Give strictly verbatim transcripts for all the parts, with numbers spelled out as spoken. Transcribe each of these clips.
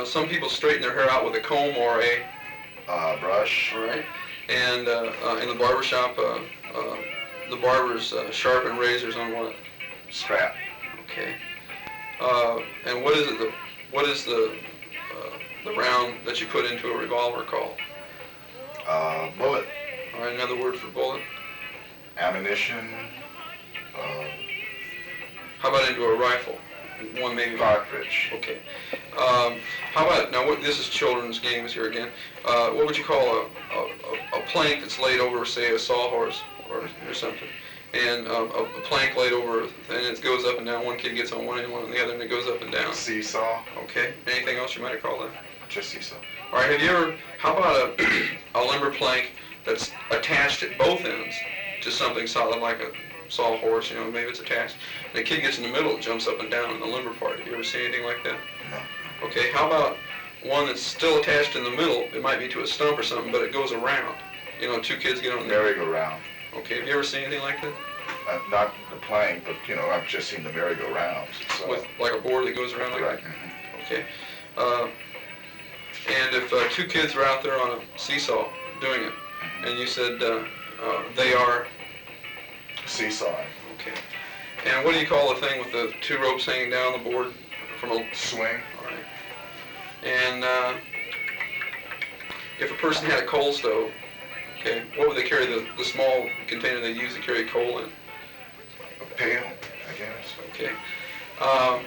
uh, some people straighten their hair out with a comb or a uh, brush. All right. And uh, uh, in the barber shop, uh, uh, the barbers uh, sharpen razors on what? Strap. Okay. Uh, and what is it? The what is the uh, the round that you put into a revolver called? Uh, bullet. All right. Another word for bullet. Ammunition. Uh, How about into a rifle? One maybe. Cartridge. Okay. Um, how about now? What, this is children's games here again. Uh, what would you call a, a, a plank that's laid over, say, a sawhorse or, or something, and uh, a, a plank laid over, and it goes up and down. One kid gets on one end, one on the other, and it goes up and down. Seesaw. Okay. Anything else you might have called that? Just seesaw. All right. Have you ever? How about a a limber plank that's attached at both ends to something solid like a sawhorse? You know, maybe it's attached. And the kid gets in the middle, it jumps up and down in the limber part. Have you ever seen anything like that? No. Okay, how about one that's still attached in the middle? It might be to a stump or something, but it goes around. You know, two kids get on there. Merry-go-round. Okay, have you ever seen anything like that? Uh, not the plank, but, you know, I've just seen the merry-go-rounds. So. With like a board that goes around like right. that? Mm-hmm. Okay. Uh, and if uh, two kids are out there on a seesaw doing it, and you said uh, uh, they are... Seesawing. Okay. And what do you call the thing with the two ropes hanging down the board from a... Swing. All right. And uh, if a person had a coal stove, okay, what would they carry, the, the small container they use to carry coal in? A pail, I guess. Okay. Um,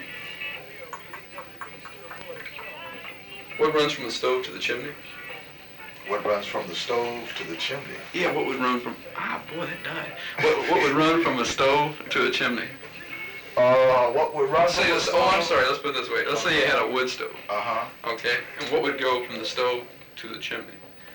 what runs from the stove to the chimney? What runs from the stove to the chimney? Yeah, what would run from... Ah, boy, that died. What, what would run from a stove to a chimney? Uh, what would run Let's from say, the let's, stove? oh, I'm sorry, let's put it this way. Let's say you had a wood stove. Uh-huh. Okay, and what would go from the stove to the chimney?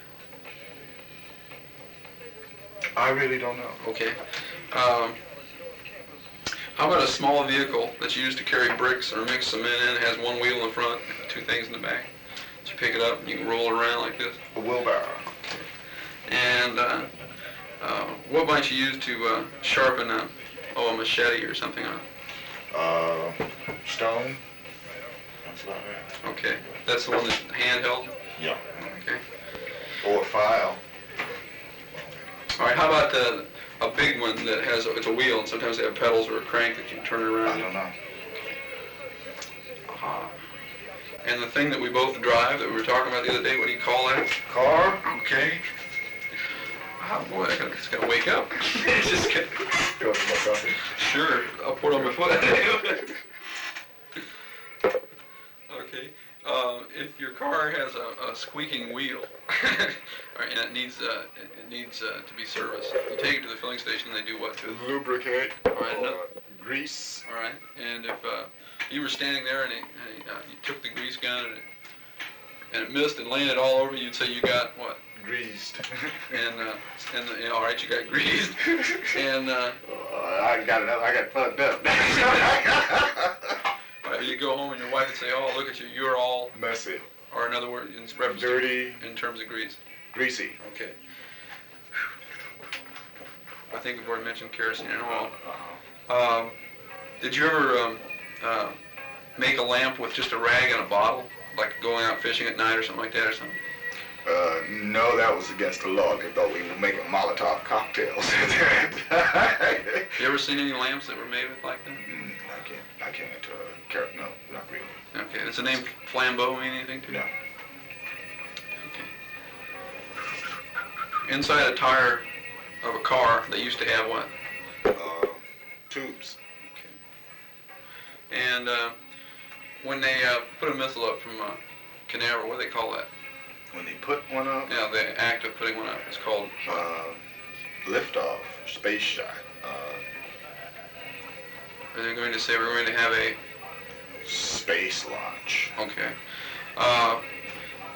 I really don't know. Okay. Um, how about a small vehicle that's used to carry bricks or mix cement in? It has one wheel in the front, two things in the back. So you pick it up and you can roll it around like this. A wheelbarrow. And uh, uh, what might you use to uh, sharpen a, oh, a machete or something on it? Uh, stone. That's about it. Okay. That's the one that's handheld? Yeah. Okay. Or a file. All right, how about the, a big one that has, a, it's a wheel, and sometimes they have pedals or a crank that you can turn it around? I don't know. Uh-huh. And the thing that we both drive that we were talking about the other day, what do you call that? Car? Okay. Oh boy, I gotta, just gotta wake up. Just gotta, You want some more coffee? sure, I'll put it on my foot. Okay. Uh, if your car has a, a squeaking wheel, all right, and it needs uh, it, it needs uh, to be serviced, you take it to the filling station and they do what to it? Lubricate. All right, Or no. grease. All right, and if uh, you were standing there and, it, and it, uh, you took the grease gun and it, and it missed and landed all over you, you'd say you got what? Greased. And uh, and uh, yeah, all right, you got greased. And uh, uh, I got another. I got fucked up. all right, you go home and your wife would say, "Oh, look at you, you're all messy, or in other words, in reference to- dirty, in terms of grease." greasy. Okay. I think we've already mentioned kerosene and oil. Um, did you ever um, uh, make a lamp with just a rag and a bottle, like going out fishing at night or something like that, or something? Uh, no, that was against the law. They thought we were making Molotov cocktails. You ever seen any lamps that were made with like that? Mm, I can't. I can't. Uh, carrot. No, not really. Okay. Does the name flambeau mean anything to you? No. Okay. Inside a tire of a car, they used to have what? Uh, tubes. Okay. And uh, when they uh, put a missile up from uh, Canaveral, what do they call that? When they put one up. Yeah, the act of putting one up. It's called Uh, liftoff. Space shot. Uh, Are they going to say we're going to have a... space launch. Okay. Uh,